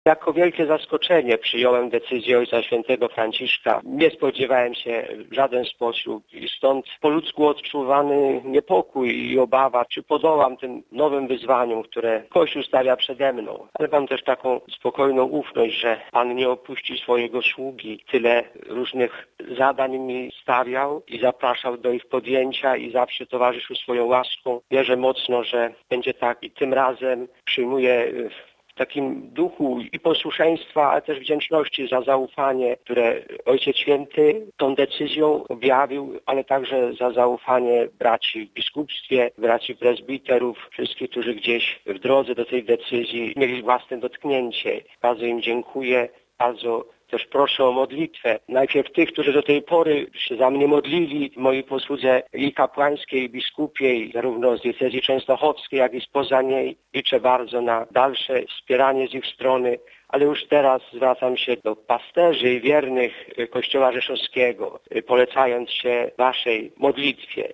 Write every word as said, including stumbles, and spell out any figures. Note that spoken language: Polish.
Jako wielkie zaskoczenie przyjąłem decyzję Ojca Świętego Franciszka. Nie spodziewałem się w żaden sposób i stąd po ludzku odczuwany niepokój i obawa, czy podołam tym nowym wyzwaniom, które Kościół stawia przede mną. Ale mam też taką spokojną ufność, że Pan nie opuści swojego sługi. Tyle różnych zadań mi stawiał i zapraszał do ich podjęcia i zawsze towarzyszył swoją łaską. Wierzę mocno, że będzie tak i tym razem. Przyjmuję w takim duchu i posłuszeństwa, ale też wdzięczności za zaufanie, które Ojciec Święty tą decyzją objawił, ale także za zaufanie braci w biskupstwie, braci prezbiterów, wszystkich, którzy gdzieś w drodze do tej decyzji mieli własne dotknięcie. Bardzo im dziękuję, bardzo też proszę o modlitwę. Najpierw tych, którzy do tej pory się za mnie modlili, moi posłudze i kapłańskiej, i biskupiej, zarówno z diecezji częstochowskiej, jak i spoza niej. Liczę bardzo na dalsze wspieranie z ich strony, ale już teraz zwracam się do pasterzy i wiernych Kościoła Rzeszowskiego, polecając się waszej modlitwie.